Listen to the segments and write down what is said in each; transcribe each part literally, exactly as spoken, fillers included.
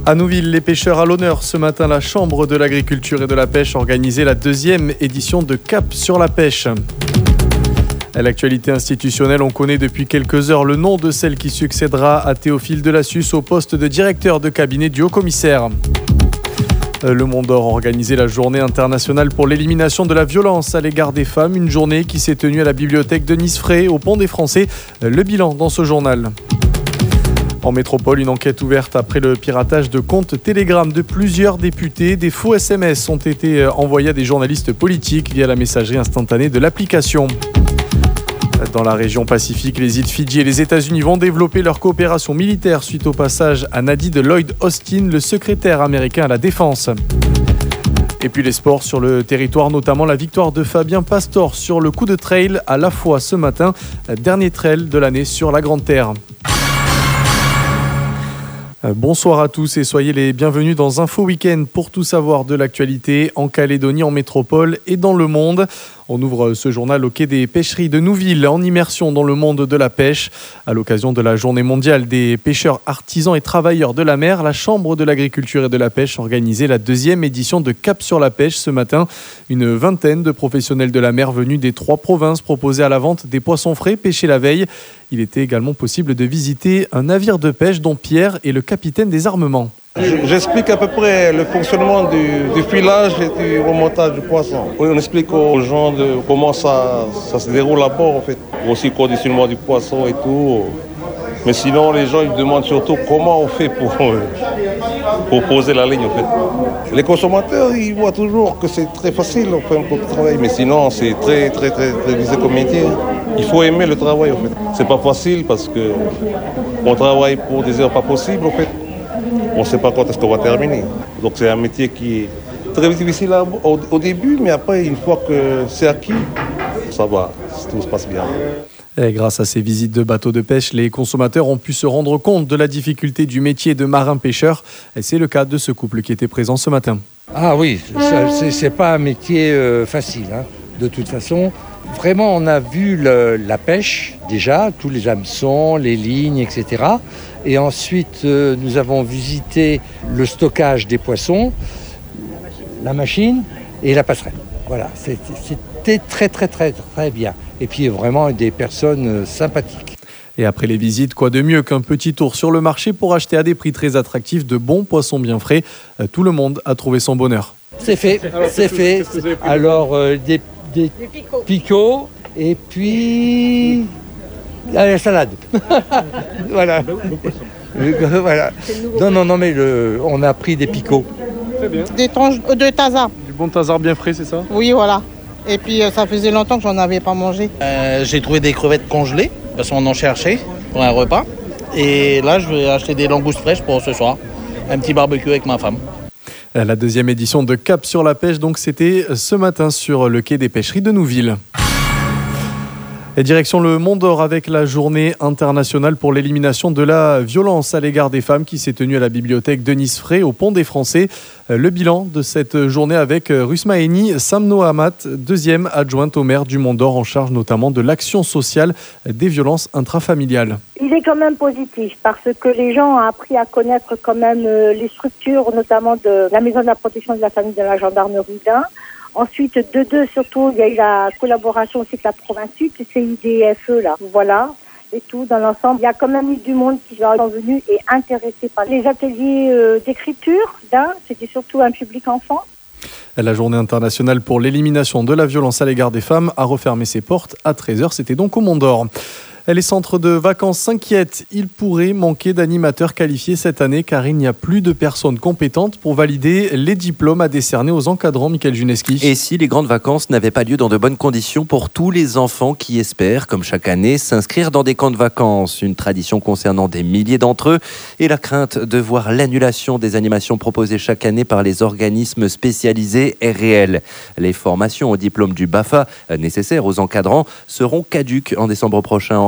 À Nouville, les pêcheurs à l'honneur. Ce matin, la Chambre de l'agriculture et de la pêche organisait la deuxième édition de Cap sur la pêche. À l'actualité institutionnelle, on connaît depuis quelques heures le nom de celle qui succédera à Théophile Delassus au poste de directeur de cabinet du haut-commissaire. Le Mont d'Or a organisé la journée internationale pour l'élimination de la violence à l'égard des femmes. Une journée qui s'est tenue à la bibliothèque de Nice-Fray, au Pont des Français. Le bilan dans ce journal. En métropole, une enquête ouverte après le piratage de comptes Telegram de plusieurs députés. Des faux S M S ont été envoyés à des journalistes politiques via la messagerie instantanée de l'application. Dans la région Pacifique, les îles Fidji et les États-Unis vont développer leur coopération militaire suite au passage à Nadi de Lloyd Austin, le secrétaire américain à la Défense. Et puis les sports sur le territoire, notamment la victoire de Fabien Pastor sur le coup de trail à La Foix ce matin, dernier trail de l'année sur la Grande Terre. Bonsoir à tous et soyez les bienvenus dans Info Week-end pour tout savoir de l'actualité en Calédonie, en métropole et dans le monde. On ouvre ce journal au quai des pêcheries de Nouville en immersion dans le monde de la pêche. À l'occasion de la journée mondiale des pêcheurs artisans et travailleurs de la mer, la Chambre de l'agriculture et de la pêche organisait la deuxième édition de Cap sur la pêche ce matin. Une vingtaine de professionnels de la mer venus des trois provinces proposaient à la vente des poissons frais pêchés la veille. Il était également possible de visiter un navire de pêche dont Pierre est le capitaine des armements. J'explique à peu près le fonctionnement du, du filage et du remontage du poisson. On explique aux gens de comment ça, ça se déroule à bord, en fait. Aussi le conditionnement du poisson et tout. Mais sinon, les gens ils demandent surtout comment on fait pour, pour poser la ligne, en fait. Les consommateurs, ils voient toujours que c'est très facile, on fait un peu de travail. Mais sinon, c'est très, très, très, très visé comme métier. Il faut aimer le travail, en fait. C'est pas facile parce qu'on travaille pour des heures pas possibles, en fait. On ne sait pas quand est-ce qu'on va terminer. Donc c'est un métier qui est très difficile au, au début, mais après, une fois que c'est acquis, ça va, tout se passe bien. Et grâce à ces visites de bateaux de pêche, les consommateurs ont pu se rendre compte de la difficulté du métier de marin-pêcheur. Et c'est le cas de ce couple qui était présent ce matin. Ah oui, ça, c'est, c'est pas un métier euh, facile, hein. De toute façon. Vraiment, on a vu le, la pêche, déjà, tous les hameçons, les lignes, et cetera. Et ensuite, euh, nous avons visité le stockage des poissons, la machine et la passerelle. Voilà, c'était, c'était très, très, très, très bien. Et puis, vraiment, des personnes sympathiques. Et après les visites, quoi de mieux qu'un petit tour sur le marché pour acheter à des prix très attractifs de bons poissons bien frais. Tout le monde a trouvé son bonheur. C'est fait, alors, c'est fait. Alors, euh, des Des, des picots. picots et puis ah, la salade. Voilà. Voilà. Non, non, non, mais le, on a pris des picots. Très bien. Des tranches de taza. Du bon taza bien frais, c'est ça ? Oui, voilà. Et puis ça faisait longtemps que j'en avais pas mangé. Euh, j'ai trouvé des crevettes congelées parce qu'on en cherchait pour un repas. Et là, je vais acheter des langoustes fraîches pour ce soir. Un petit barbecue avec ma femme. La deuxième édition de Cap sur la pêche, donc c'était ce matin sur le quai des pêcheries de Nouville. Et direction le Mont d'Or avec la journée internationale pour l'élimination de la violence à l'égard des femmes qui s'est tenue à la bibliothèque de Nice-Fray au Pont des Français. Le bilan de cette journée avec Rusmaeni Samnohamat, deuxième adjointe au maire du Mont d'Or en charge notamment de l'action sociale des violences intrafamiliales. Il est quand même positif parce que les gens ont appris à connaître quand même les structures, notamment de la Maison de la protection de la famille de la gendarmerie d'Ain. Ensuite, de deux, surtout, il y a eu la collaboration aussi avec la province sud, le C I D F E, là, voilà, et tout, dans l'ensemble. Il y a quand même eu du monde qui sont venus et intéressés par les ateliers euh, d'écriture, là, c'était surtout un public enfant. La journée internationale pour l'élimination de la violence à l'égard des femmes a refermé ses portes à treize heures, c'était donc au Mont d'Or. Les centres de vacances s'inquiètent. Il pourrait manquer d'animateurs qualifiés cette année car il n'y a plus de personnes compétentes pour valider les diplômes à décerner aux encadrants. Michael Juneski. Et si les grandes vacances n'avaient pas lieu dans de bonnes conditions pour tous les enfants qui espèrent, comme chaque année, s'inscrire dans des camps de vacances, une tradition concernant des milliers d'entre eux et la crainte de voir l'annulation des animations proposées chaque année par les organismes spécialisés est réelle. Les formations au diplôme du B A F A nécessaires aux encadrants seront caduques en décembre prochain en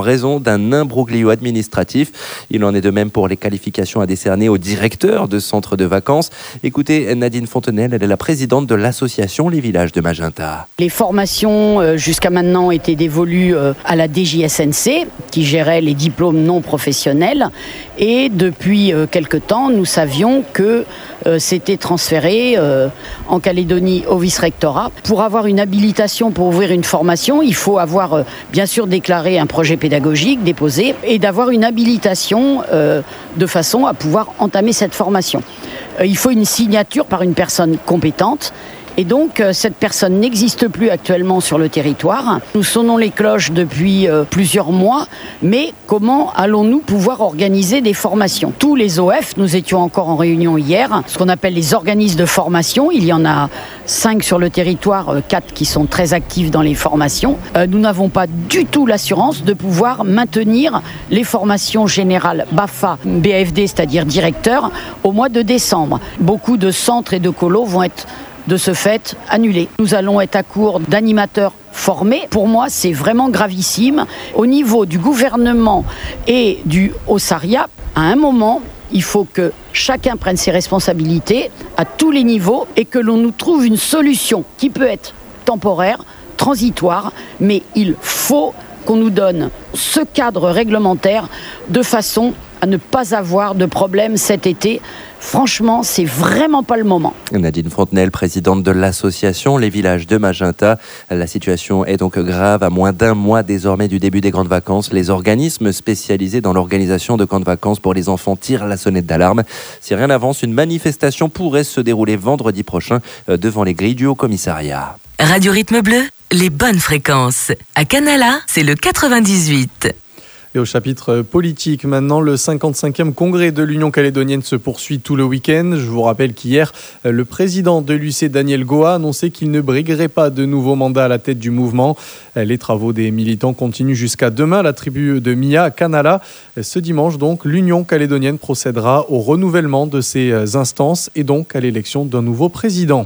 raison d'un imbroglio administratif. Il en est de même pour les qualifications à décerner aux directeurs de centres de vacances. Écoutez Nadine Fontenelle, elle est la présidente de l'association Les Villages de Magenta. Les formations euh, jusqu'à maintenant étaient dévolues euh, à la D J S N C qui gérait les diplômes non professionnels et depuis euh, quelque temps nous savions que euh, c'était transféré euh, en Calédonie au vice-rectorat. Pour avoir une habilitation pour ouvrir une formation, il faut avoir euh, bien sûr déclaré un projet pédagogique déposé et d'avoir une habilitation euh, de façon à pouvoir entamer cette formation. Euh, il faut une signature par une personne compétente. Et donc, euh, cette personne n'existe plus actuellement sur le territoire. Nous sonnons les cloches depuis euh, plusieurs mois, mais comment allons-nous pouvoir organiser des formations ? Tous les O F, nous étions encore en réunion hier, ce qu'on appelle les organismes de formation. Il y en a cinq sur le territoire, euh, quatre qui sont très actifs dans les formations. Euh, nous n'avons pas du tout l'assurance de pouvoir maintenir les formations générales B A F A, B A F D, c'est-à-dire directeur, au mois de décembre. Beaucoup de centres et de colos vont être de ce fait annulé. Nous allons être à court d'animateurs formés. Pour moi, c'est vraiment gravissime. Au niveau du gouvernement et du Ossaria, à un moment, il faut que chacun prenne ses responsabilités à tous les niveaux et que l'on nous trouve une solution qui peut être temporaire, transitoire, mais il faut qu'on nous donne ce cadre réglementaire de façon à ne pas avoir de problème cet été. Franchement, c'est vraiment pas le moment. Nadine Fontenelle, présidente de l'association Les Villages de Magenta. La situation est donc grave. À moins d'un mois désormais du début des grandes vacances, les organismes spécialisés dans l'organisation de camps de vacances pour les enfants tirent la sonnette d'alarme. Si rien n'avance, une manifestation pourrait se dérouler vendredi prochain devant les grilles du Haut-Commissariat. Radio Rythme Bleu, les bonnes fréquences. À Canala, c'est le quatre-vingt-dix-huit. Et au chapitre politique, maintenant, le cinquante-cinquième congrès de l'Union calédonienne se poursuit tout le week-end. Je vous rappelle qu'hier, le président de l'U C, Daniel Goa, a annoncé qu'il ne briguerait pas de nouveau mandat à la tête du mouvement. Les travaux des militants continuent jusqu'à demain à la tribu de Mia à Canala. Ce dimanche, donc, l'Union calédonienne procédera au renouvellement de ses instances et donc à l'élection d'un nouveau président.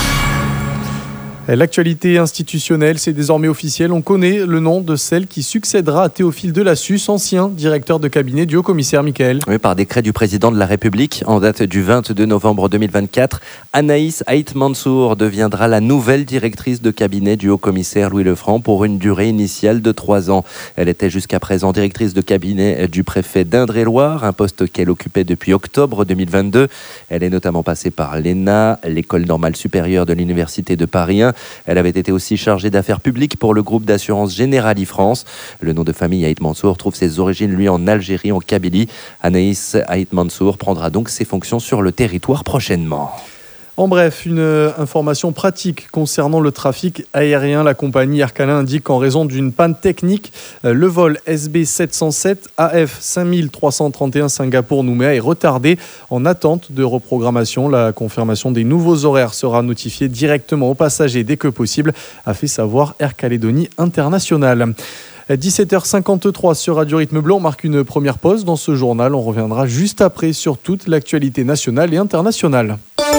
L'actualité institutionnelle, c'est désormais officiel. On connaît le nom de celle qui succédera à Théophile Delassus, ancien directeur de cabinet du haut-commissaire Michael. Oui, par décret du président de la République, en date du vingt-deux novembre deux mille vingt-quatre, Anaïs Haït Mansour deviendra la nouvelle directrice de cabinet du haut-commissaire Louis Lefranc pour une durée initiale de trois ans. Elle était jusqu'à présent directrice de cabinet du préfet d'Indre-et-Loire, un poste qu'elle occupait depuis octobre deux mille vingt-deux. Elle est notamment passée par l'E N A, l'École normale supérieure de l'Université de Paris un. Elle avait été aussi chargée d'affaires publiques pour le groupe d'assurance Generali France. Le nom de famille Haït Mansour trouve ses origines, lui, en Algérie, en Kabylie. Anaïs Haït Mansour prendra donc ses fonctions sur le territoire prochainement. En bref, une information pratique concernant le trafic aérien. La compagnie Air Canada indique qu'en raison d'une panne technique, le vol S B sept cent sept A F cinq trois trois un Singapour-Nouméa est retardé en attente de reprogrammation. La confirmation des nouveaux horaires sera notifiée directement aux passagers dès que possible, a fait savoir Air Calédonie International. dix-sept heures cinquante-trois sur Radio Rythme Bleu, on marque une première pause dans ce journal. On reviendra juste après sur toute l'actualité nationale et internationale.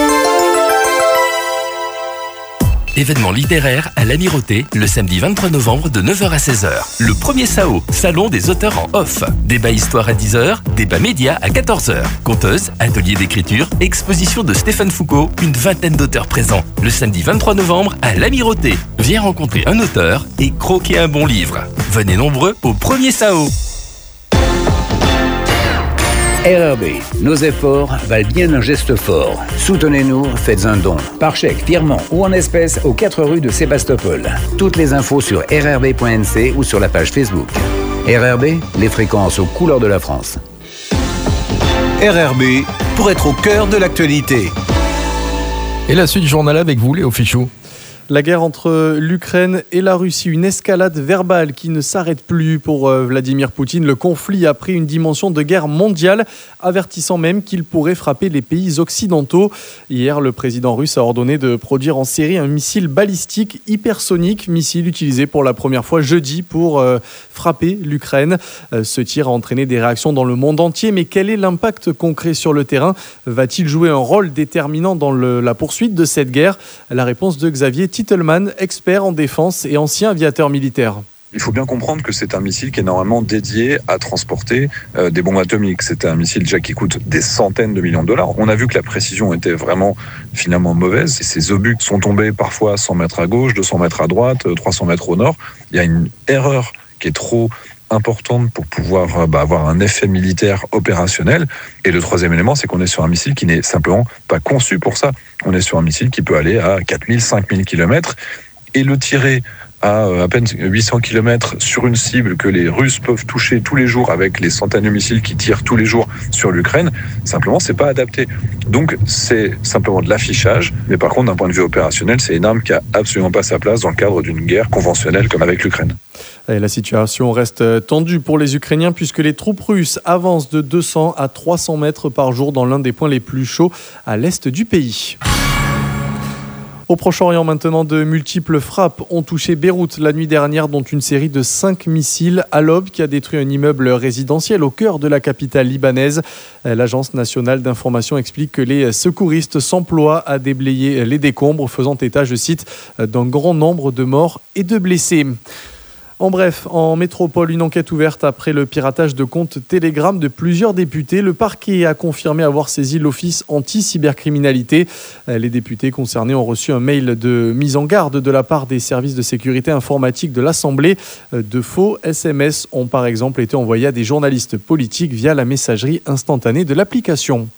Événement littéraire à l'Amirauté, le samedi vingt-trois novembre de neuf heures à seize heures. Le premier S A O, Salon des auteurs en off. Débat histoire à dix heures, débat média à quatorze heures. Conteuse, atelier d'écriture, exposition de Stéphane Foucault, une vingtaine d'auteurs présents. Le samedi vingt-trois novembre à l'Amirauté. Viens rencontrer un auteur et croquer un bon livre. Venez nombreux au premier S A O. R R B, nos efforts valent bien un geste fort. Soutenez-nous, faites un don. Par chèque, virement ou en espèces aux quatre rues de Sébastopol. Toutes les infos sur r r b point n c ou sur la page Facebook. R R B, les fréquences aux couleurs de la France. R R B, pour être au cœur de l'actualité. Et la suite du journal avec vous, Léo Fichou. La guerre entre l'Ukraine et la Russie, une escalade verbale qui ne s'arrête plus pour Vladimir Poutine. Le conflit a pris une dimension de guerre mondiale, avertissant même qu'il pourrait frapper les pays occidentaux. Hier, le président russe a ordonné de produire en série un missile balistique hypersonique, missile utilisé pour la première fois jeudi pour euh, frapper l'Ukraine. Euh, ce tir a entraîné des réactions dans le monde entier, mais quel est l'impact concret sur le terrain ? Va-t-il jouer un rôle déterminant dans le, la poursuite de cette guerre ? La réponse de Xavier Titelman, expert en défense et ancien aviateur militaire. Il faut bien comprendre que c'est un missile qui est normalement dédié à transporter euh, des bombes atomiques. C'est un missile déjà qui coûte des centaines de millions de dollars. On a vu que la précision était vraiment finalement mauvaise. Et ces obus sont tombés parfois cent mètres à gauche, deux cents mètres à droite, trois cents mètres au nord. Il y a une erreur qui est trop importante pour pouvoir bah, avoir un effet militaire opérationnel. Et le troisième élément, c'est qu'on est sur un missile qui n'est simplement pas conçu pour ça. On est sur un missile qui peut aller à quatre mille, cinq mille kilomètres et le tirer à à peine huit cents kilomètres sur une cible que les Russes peuvent toucher tous les jours avec les centaines de missiles qui tirent tous les jours sur l'Ukraine, simplement, c'est pas adapté. Donc, c'est simplement de l'affichage, mais par contre, d'un point de vue opérationnel, c'est une arme qui a absolument pas sa place dans le cadre d'une guerre conventionnelle comme avec l'Ukraine. Et la situation reste tendue pour les Ukrainiens puisque les troupes russes avancent de deux cents à trois cents mètres par jour dans l'un des points les plus chauds à l'est du pays. Au Proche-Orient maintenant, de multiples frappes ont touché Beyrouth la nuit dernière, dont une série de cinq missiles à l'aube qui a détruit un immeuble résidentiel au cœur de la capitale libanaise. L'Agence nationale d'information explique que les secouristes s'emploient à déblayer les décombres, faisant état, je cite, d'un grand nombre de morts et de blessés. En bref, en métropole, une enquête ouverte après le piratage de comptes Telegram de plusieurs députés. Le parquet a confirmé avoir saisi l'Office anti-cybercriminalité. Les députés concernés ont reçu un mail de mise en garde de la part des services de sécurité informatique de l'Assemblée. De faux S M S ont par exemple été envoyés à des journalistes politiques via la messagerie instantanée de l'application.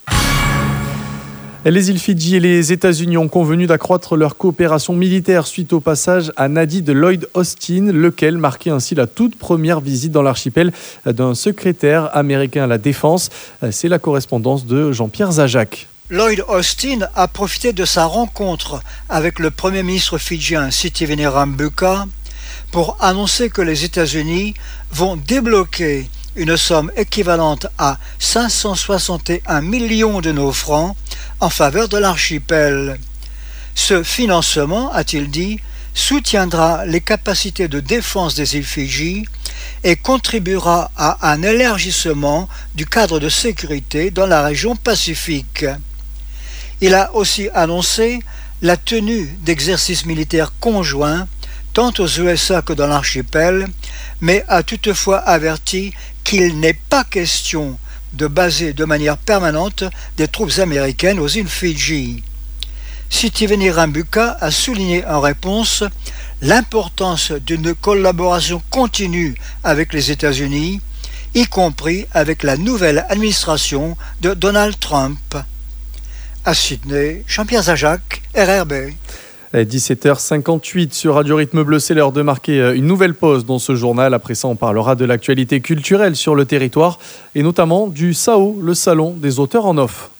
Les îles Fidji et les États-Unis ont convenu d'accroître leur coopération militaire suite au passage à Nadi de Lloyd Austin, lequel marquait ainsi la toute première visite dans l'archipel d'un secrétaire américain à la Défense. C'est la correspondance de Jean-Pierre Zajac. Lloyd Austin a profité de sa rencontre avec le Premier ministre fidjien Sitiveni Rabuka pour annoncer que les États-Unis vont débloquer une somme équivalente à cinq cent soixante et un millions de nos francs en faveur de l'archipel. Ce financement, a-t-il dit, soutiendra les capacités de défense des îles Fidji et contribuera à un élargissement du cadre de sécurité dans la région Pacifique. Il a aussi annoncé la tenue d'exercices militaires conjoints tant aux U S A que dans l'archipel, mais a toutefois averti qu'il n'est pas question de baser de manière permanente des troupes américaines aux îles Fidji. Sitiveni Rabuka a souligné en réponse l'importance d'une collaboration continue avec les États-Unis, y compris avec la nouvelle administration de Donald Trump. À Sydney, Jean-Pierre Zajac, R R B. dix-sept heures cinquante-huit sur Radio Rythme Bleu, c'est l'heure de marquer une nouvelle pause dans ce journal. Après ça, on parlera de l'actualité culturelle sur le territoire et notamment du S A O, le salon des auteurs en off.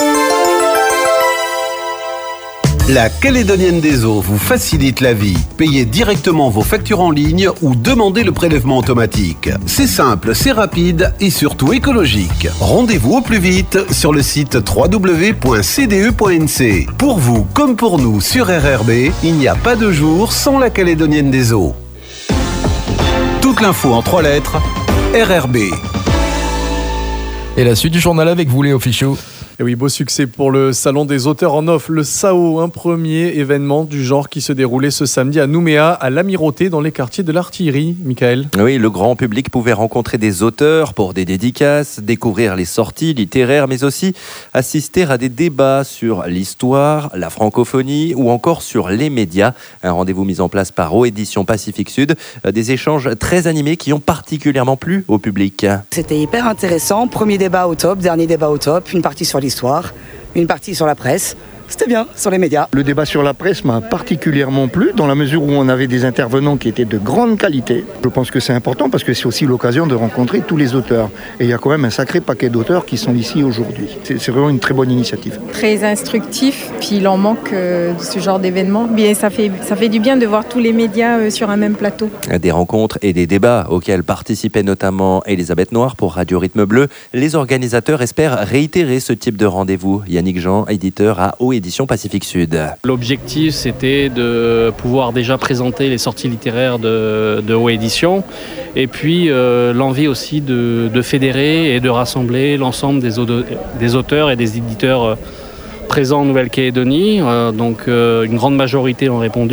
La Calédonienne des Eaux vous facilite la vie. Payez directement vos factures en ligne ou demandez le prélèvement automatique. C'est simple, c'est rapide et surtout écologique. Rendez-vous au plus vite sur le site w w w point c d e point n c. Pour vous comme pour nous sur R R B, il n'y a pas de jour sans la Calédonienne des Eaux. Toute l'info en trois lettres, R R B. Et la suite du journal avec vous, Léo Fichot. Et oui, beau succès pour le Salon des auteurs en off, le S A O, un premier événement du genre qui se déroulait ce samedi à Nouméa, à l'Amirauté, dans les quartiers de l'Artillerie. Michael. Oui, le grand public pouvait rencontrer des auteurs pour des dédicaces, découvrir les sorties littéraires, mais aussi assister à des débats sur l'histoire, la francophonie ou encore sur les médias. Un rendez-vous mis en place par O-Édition Pacifique Sud. Des échanges très animés qui ont particulièrement plu au public. C'était hyper intéressant. Premier débat au top, dernier débat au top, une partie sur l'histoire, une partie sur la presse. C'était bien, sur les médias. Le débat sur la presse m'a particulièrement plu, dans la mesure où on avait des intervenants qui étaient de grande qualité. Je pense que c'est important parce que c'est aussi l'occasion de rencontrer tous les auteurs. Et il y a quand même un sacré paquet d'auteurs qui sont ici aujourd'hui. C'est, c'est vraiment une très bonne initiative. Très instructif, puis il en manque euh, de ce genre d'événement. Bien, ça fait, ça fait du bien de voir tous les médias euh, sur un même plateau. Des rencontres et des débats auxquels participaient notamment Elisabeth Noir pour Radio Rythme Bleu. Les organisateurs espèrent réitérer ce type de rendez-vous. Yannick Jean, éditeur à O Édition Pacifique Sud. L'objectif, c'était de pouvoir déjà présenter les sorties littéraires de, de O Édition et puis euh, l'envie aussi de, de fédérer et de rassembler l'ensemble des, aude- des auteurs et des éditeurs présents en Nouvelle-Calédonie. Euh, donc euh, une grande majorité ont répondu.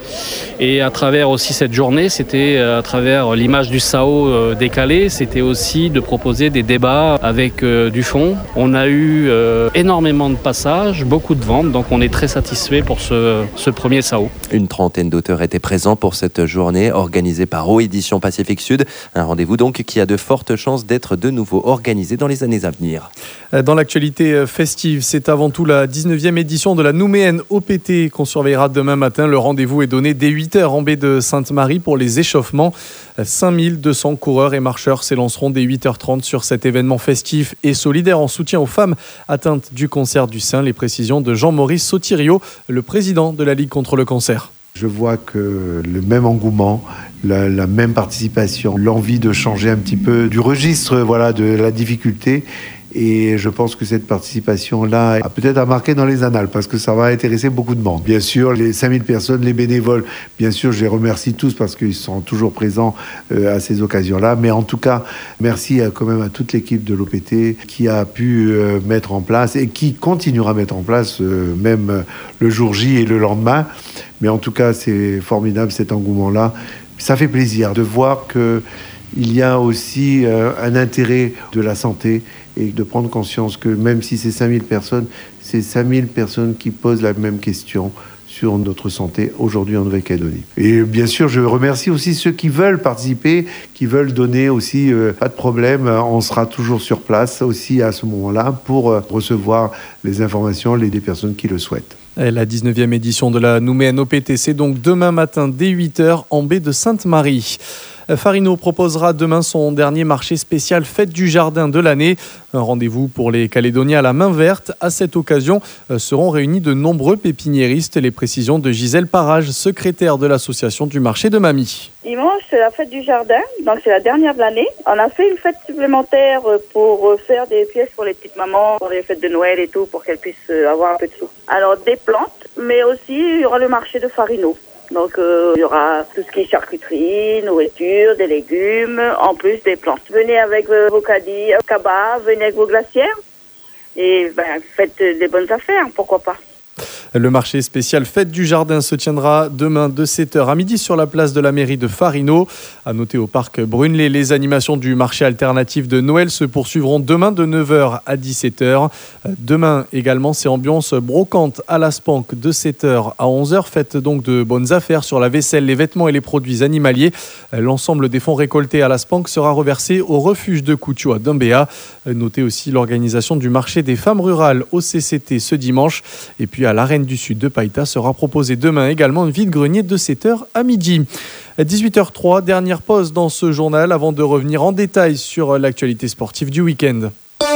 Et à travers aussi cette journée, c'était à travers l'image du S A O décalé, c'était aussi de proposer des débats avec du fond. On a eu énormément de passages, beaucoup de ventes, donc on est très satisfait pour ce, ce premier S A O. Une trentaine d'auteurs étaient présents pour cette journée organisée par O-Éditions Pacifique Sud. Un rendez-vous donc qui a de fortes chances d'être de nouveau organisé dans les années à venir. Dans l'actualité festive, c'est avant tout la dix-neuvième édition de la Nouméenne O P T qu'on surveillera demain matin. Le rendez-vous est donné dès huit heures en baie de Sainte-Marie pour les échauffements. cinq mille deux cents coureurs et marcheurs s'élanceront dès huit heures trente sur cet événement festif et solidaire en soutien aux femmes atteintes du cancer du sein. Les précisions de Jean-Maurice Sotirio, le président de la Ligue contre le cancer. Je vois que le même engouement, la, la même participation, l'envie de changer un petit peu du registre, voilà, de la difficulté. Et je pense que cette participation-là a peut-être à marquer dans les annales parce que ça va intéresser beaucoup de monde. Bien sûr, les cinq mille personnes, les bénévoles, bien sûr, je les remercie tous parce qu'ils sont toujours présents euh, à ces occasions-là. Mais en tout cas, merci à, quand même à toute l'équipe de l'O P T qui a pu euh, mettre en place et qui continuera à mettre en place euh, même euh, le jour J et le lendemain. Mais en tout cas, c'est formidable cet engouement-là. Ça fait plaisir de voir qu'il y a aussi euh, un intérêt de la santé et de prendre conscience que même si c'est cinq mille personnes, c'est cinq mille personnes qui posent la même question sur notre santé aujourd'hui en Nouvelle-Calédonie. Et bien sûr, je remercie aussi ceux qui veulent participer, qui veulent donner aussi, euh, pas de problème, on sera toujours sur place aussi à ce moment-là pour euh, recevoir les informations les, des personnes qui le souhaitent. La dix-neuvième édition de la Nouméenne O P T, c'est donc demain matin dès huit heures en baie de Sainte-Marie. Farino proposera demain son dernier marché spécial Fête du Jardin de l'année. Un rendez-vous pour les Calédoniens à la main verte. À cette occasion seront réunis de nombreux pépiniéristes. Les précisions de Gisèle Parage, secrétaire de l'association du marché de Mamie. Dimanche, c'est la Fête du Jardin, donc c'est la dernière de l'année. On a fait une fête supplémentaire pour faire des pièces pour les petites mamans, pour les fêtes de Noël et tout, pour qu'elles puissent avoir un peu de sous. Alors des plantes, mais aussi il y aura le marché de Farino. Donc euh, il y aura tout ce qui est charcuterie, nourriture, des légumes, en plus des plantes. Venez avec euh, vos caddies, euh, cabas, venez avec vos glacières et ben, faites des bonnes affaires, pourquoi pas. Le marché spécial Fête du Jardin se tiendra demain de sept heures à midi sur la place de la mairie de Farino. À noter au parc Brunelay, les animations du marché alternatif de Noël se poursuivront demain de neuf heures à dix-sept heures. Demain également, c'est ambiance brocante à la Spank de sept heures à onze heures. Faites donc de bonnes affaires sur la vaisselle, les vêtements et les produits animaliers. L'ensemble des fonds récoltés à la Spank sera reversé au refuge de Coutu à Dumbéa. Notez aussi l'organisation du marché des femmes rurales au C C T ce dimanche. Et puis à l'Arène du Sud de Païta sera proposé demain également un vide-grenier de sept heures à midi. dix-huit heures zéro trois, dernière pause dans ce journal avant de revenir en détail sur l'actualité sportive du week-end.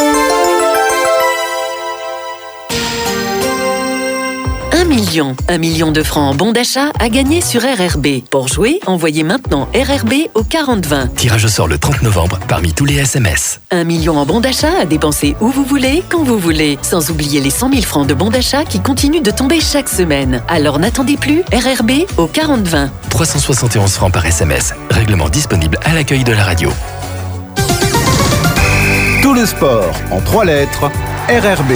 Un million. Un million de francs en bon d'achat à gagner sur R R B. Pour jouer, envoyez maintenant R R B au quarante vingt. Tirage au sort le trente novembre parmi tous les S M S. Un million en bon d'achat à dépenser où vous voulez, quand vous voulez. Sans oublier les cent mille francs de bon d'achat qui continuent de tomber chaque semaine. Alors n'attendez plus, R R B au quarante vingt. trois cent soixante et onze francs par S M S. Règlement disponible à l'accueil de la radio. Tout le sport en trois lettres, R R B.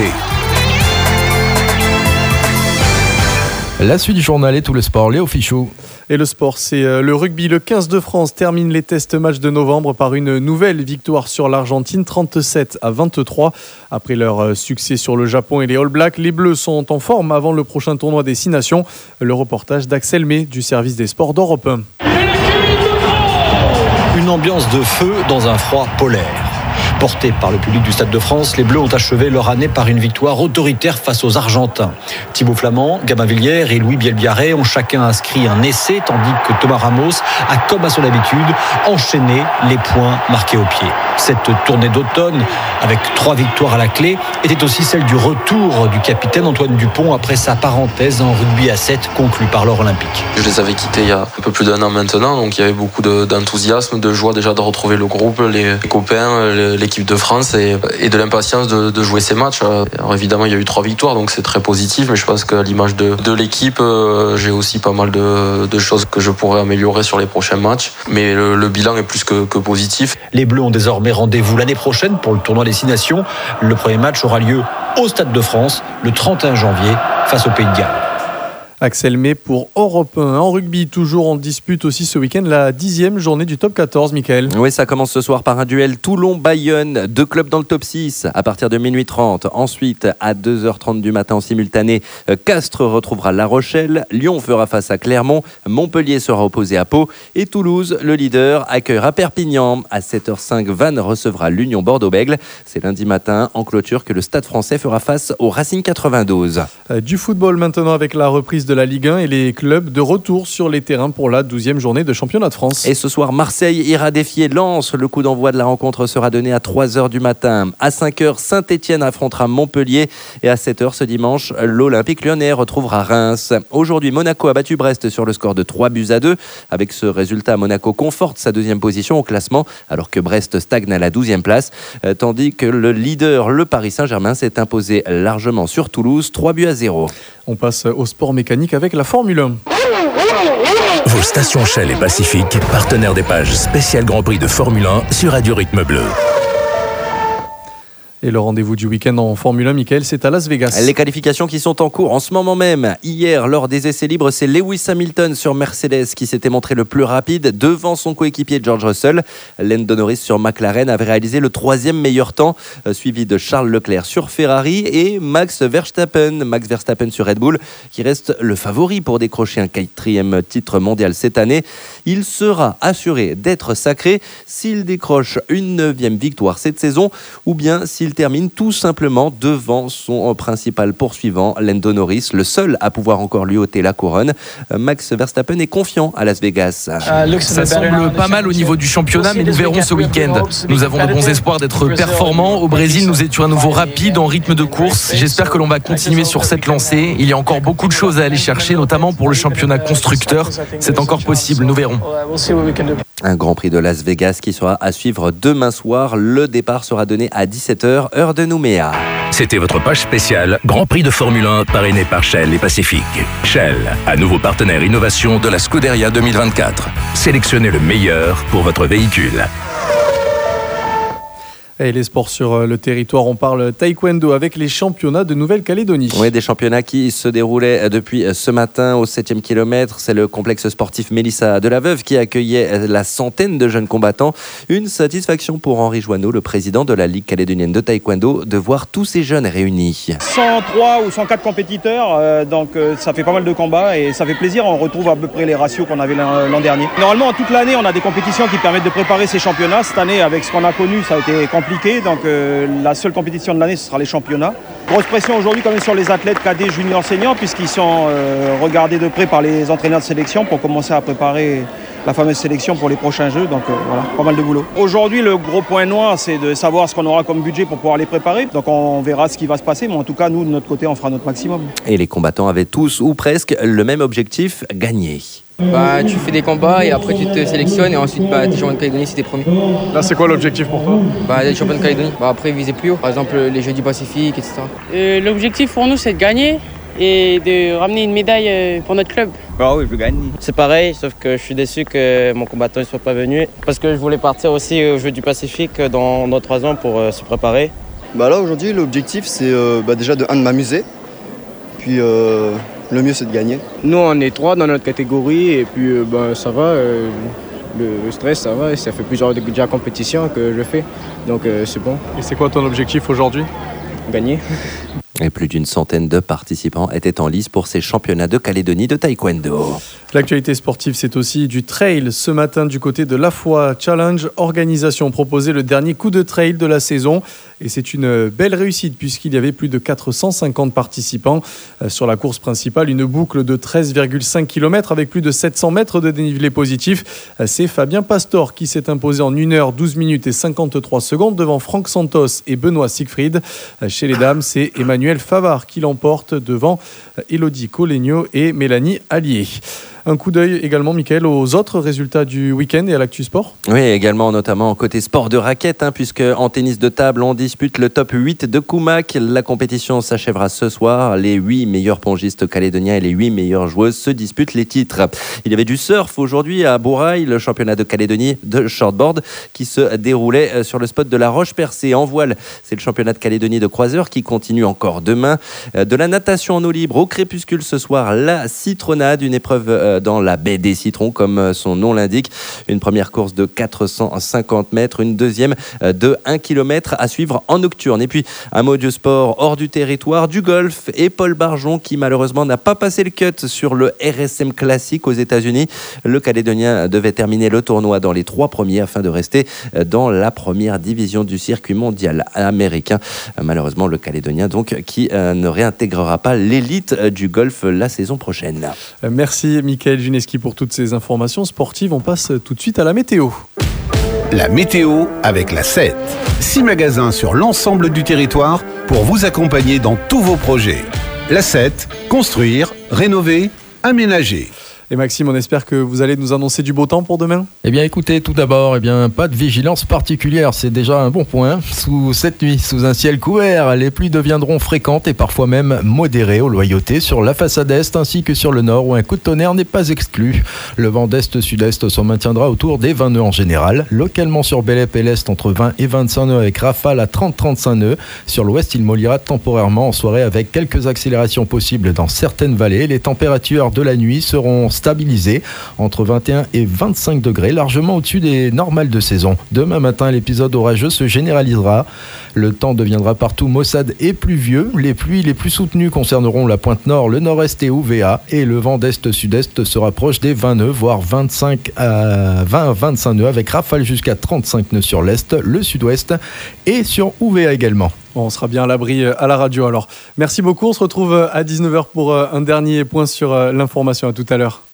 La suite du journal et tout le sport, Léo Fichou. Et le sport, c'est le rugby. Le quinze de France termine les tests matchs de novembre par une nouvelle victoire sur l'Argentine, trente-sept à vingt-trois. Après leur succès sur le Japon et les All Blacks, les Bleus sont en forme avant le prochain tournoi des Six Nations. Le reportage d'Axel May du service des sports d'Europe un. Une ambiance de feu dans un froid polaire. Portés par le public du Stade de France, les Bleus ont achevé leur année par une victoire autoritaire face aux Argentins. Thibaut Flamand, Gabin Villière et Louis Bielbiarré ont chacun inscrit un essai, tandis que Thomas Ramos a, comme à son habitude, enchaîné les points marqués au pied. Cette tournée d'automne, avec trois victoires à la clé, était aussi celle du retour du capitaine Antoine Dupont après sa parenthèse en rugby à sept conclue par l'or olympique. Je les avais quittés il y a un peu plus d'un an maintenant, donc il y avait beaucoup de, d'enthousiasme, de joie déjà de retrouver le groupe, les copains, l'équipe de France et, et de l'impatience de, de jouer ces matchs. Alors évidemment, il y a eu trois victoires, donc c'est très positif, mais je pense qu'à l'image de, de l'équipe, euh, j'ai aussi pas mal de, de choses que je pourrais améliorer sur les prochains matchs, mais le, le bilan est plus que, que positif. Les Bleus ont désormais rendez-vous l'année prochaine pour le tournoi des Six Nations. Le premier match aura lieu au Stade de France le trente et un janvier face au Pays de Galles. Axel May pour Europe un. En rugby, toujours en dispute aussi ce week-end la dixième journée du top quatorze, Mickaël. Oui, ça commence ce soir par un duel Toulon-Bayonne, deux clubs dans le top six à partir de minuit trente. Ensuite, à deux heures trente du matin en simultané, Castres retrouvera La Rochelle, Lyon fera face à Clermont, Montpellier sera opposé à Pau et Toulouse, le leader, accueillera Perpignan. À sept heures cinq, Vannes recevra l'Union Bordeaux-Bègles. C'est lundi matin en clôture que le Stade français fera face au Racing quatre-vingt-douze. Du football maintenant avec la reprise de la Ligue un et les clubs de retour sur les terrains pour la douzième journée de championnat de France. Et ce soir, Marseille ira défier Lens. Le coup d'envoi de la rencontre sera donné à trois heures du matin. À cinq heures, Saint-Etienne affrontera Montpellier. Et à sept heures ce dimanche, l'Olympique Lyonnais retrouvera Reims. Aujourd'hui, Monaco a battu Brest sur le score de trois buts à deux. Avec ce résultat, Monaco conforte sa deuxième position au classement, alors que Brest stagne à la douzième place. Euh, tandis que le leader, le Paris Saint-Germain, s'est imposé largement sur Toulouse, trois buts à zéro. On passe au sport mécanique avec la Formule un. Vos stations Shell et Pacifique, partenaires des pages spéciales Grand Prix de Formule un sur Radio Rythme Bleu. Et le rendez-vous du week-end en Formule un, Mickaël, c'est à Las Vegas. Les qualifications qui sont en cours en ce moment même. Hier, lors des essais libres, c'est Lewis Hamilton sur Mercedes qui s'était montré le plus rapide devant son coéquipier George Russell. Lando Norris sur McLaren avait réalisé le troisième meilleur temps, suivi de Charles Leclerc sur Ferrari et Max Verstappen. Max Verstappen sur Red Bull, qui reste le favori pour décrocher un quatrième titre mondial cette année. Il sera assuré d'être sacré s'il décroche une neuvième victoire cette saison ou bien s'il termine tout simplement devant son principal poursuivant, Lando Norris, le seul à pouvoir encore lui ôter la couronne. Max Verstappen est confiant à Las Vegas. Ça semble pas mal au niveau du championnat, mais nous verrons ce week-end. Nous avons de bons espoirs d'être performants. Au Brésil, nous étions à nouveau rapides en rythme de course. J'espère que l'on va continuer sur cette lancée. Il y a encore beaucoup de choses à aller chercher, notamment pour le championnat constructeur. C'est encore possible, nous verrons. Un Grand Prix de Las Vegas qui sera à suivre demain soir. Le départ sera donné à dix-sept heures, heure de Nouméa. C'était votre page spéciale Grand Prix de Formule un parrainé par Shell et Pacifique. Shell, à nouveau partenaire innovation de la Scuderia deux mille vingt-quatre. Sélectionnez le meilleur pour votre véhicule. Et les sports sur le territoire, on parle taekwondo avec les championnats de Nouvelle-Calédonie. Oui, des championnats qui se déroulaient depuis ce matin au septième kilomètre. C'est le complexe sportif Mélissa de la Veuve qui accueillait la centaine de jeunes combattants. Une satisfaction pour Henri Joanneau, le président de la Ligue calédonienne de taekwondo, de voir tous ces jeunes réunis. cent trois ou cent quatre compétiteurs, euh, donc euh, ça fait pas mal de combats et ça fait plaisir. On retrouve à peu près les ratios qu'on avait l'an dernier. Normalement, toute l'année, on a des compétitions qui permettent de préparer ces championnats. Cette année, avec ce qu'on a connu, ça a été compliqué. Donc euh, la seule compétition de l'année, ce sera les championnats. Grosse pression aujourd'hui quand même sur les athlètes cadets, juniors, seniors, puisqu'ils sont euh, regardés de près par les entraîneurs de sélection pour commencer à préparer la fameuse sélection pour les prochains Jeux. Donc euh, voilà, pas mal de boulot. Aujourd'hui, le gros point noir, c'est de savoir ce qu'on aura comme budget pour pouvoir les préparer. Donc on verra ce qui va se passer, mais en tout cas, nous, de notre côté, on fera notre maximum. Et les combattants avaient tous ou presque le même objectif, gagner. Bah, tu fais des combats et après tu te sélectionnes et ensuite bah, tu es champion de Calédonie si tu es premier. Là, c'est quoi l'objectif pour toi? Bah, être champion de Calédonie. Bah, après, viser plus haut. Par exemple, les Jeux du Pacifique, et cetera. Euh, l'objectif pour nous, c'est de gagner et de ramener une médaille pour notre club. Bah oui, je gagne. C'est pareil, sauf que je suis déçu que mon combattant ne soit pas venu parce que je voulais partir aussi aux Jeux du Pacifique dans, dans trois ans pour euh, se préparer. Bah là, aujourd'hui, l'objectif, c'est euh, bah, déjà de, un, de m'amuser. Puis. Euh... Le mieux, c'est de gagner. Nous, on est trois dans notre catégorie et puis euh, ben, ça va. Euh, le stress, ça va. Et ça fait plusieurs déjà compétitions que je fais. Donc, euh, c'est bon. Et c'est quoi ton objectif aujourd'hui? Gagner. Et plus d'une centaine de participants étaient en lice pour ces championnats de Calédonie de taekwondo. L'actualité sportive, c'est aussi du trail. Ce matin, du côté de La Foi Challenge, organisation proposait le dernier coup de trail de la saison. Et c'est une belle réussite puisqu'il y avait plus de quatre cent cinquante participants. Sur la course principale, une boucle de treize virgule cinq kilomètres avec plus de sept cents mètres de dénivelé positif. C'est Fabien Pastor qui s'est imposé en une heure douze minutes et cinquante-trois secondes devant Franck Santos et Benoît Siegfried. Chez les dames, c'est Emmanuel Favard qui l'emporte devant Élodie Collegno et Mélanie Allier. Un coup d'œil également, Mickaël, aux autres résultats du week-end et à l'actu sport. Oui, également notamment côté sport de raquette, hein, puisque en tennis de table, on dispute le top huit de Koumak. La compétition s'achèvera ce soir. Les huit meilleurs pongistes calédoniens et les huit meilleures joueuses se disputent les titres. Il y avait du surf aujourd'hui à Bourail, le championnat de Calédonie de shortboard qui se déroulait sur le spot de la Roche-Percée. En voile, c'est le championnat de Calédonie de croiseur qui continue encore demain. De la natation en eau libre au crépuscule ce soir, la citronnade, une épreuve dans la baie des Citrons comme son nom l'indique. Une première course de quatre cent cinquante mètres, une deuxième de un kilomètre à suivre en nocturne. Et puis un mot du sport hors du territoire, du golf et Paul Barjon qui malheureusement n'a pas passé le cut sur le R S M Classic aux États-Unis. Le Calédonien devait terminer le tournoi dans les trois premiers afin de rester dans la première division du circuit mondial américain. Malheureusement, le Calédonien donc qui ne réintégrera pas l'élite du golf la saison prochaine. Merci Mickaël Juneski pour toutes ces informations sportives. On passe tout de suite à la météo. La météo avec la sept. Six magasins sur l'ensemble du territoire pour vous accompagner dans tous vos projets. La sept, construire, rénover, aménager. Et Maxime, on espère que vous allez nous annoncer du beau temps pour demain. Eh bien écoutez, tout d'abord, eh bien, pas de vigilance particulière, c'est déjà un bon point. Sous cette nuit, sous un ciel couvert, les pluies deviendront fréquentes et parfois même modérées aux loyautés sur la façade est ainsi que sur le nord où un coup de tonnerre n'est pas exclu. Le vent d'est-sud-est se maintiendra autour des vingt nœuds en général. Localement sur Bélep et l'est entre vingt et vingt-cinq nœuds avec rafale à trente à trente-cinq nœuds. Sur l'ouest, il mollira temporairement en soirée avec quelques accélérations possibles dans certaines vallées. Les températures de la nuit seront stabilisé entre vingt et un et vingt-cinq degrés, largement au-dessus des normales de saison. Demain matin, l'épisode orageux se généralisera. Le temps deviendra partout maussade et pluvieux. Les pluies les plus soutenues concerneront la pointe nord, le nord-est et O V A. Et le vent d'est-sud-est se rapproche des vingt nœuds, voire vingt-cinq à vingt à vingt-cinq nœuds, avec rafale jusqu'à trente-cinq nœuds sur l'est, le sud-ouest et sur O V A également. On sera bien à l'abri à la radio alors. Merci beaucoup, on se retrouve à dix-neuf heures pour un dernier point sur l'information. À tout à l'heure.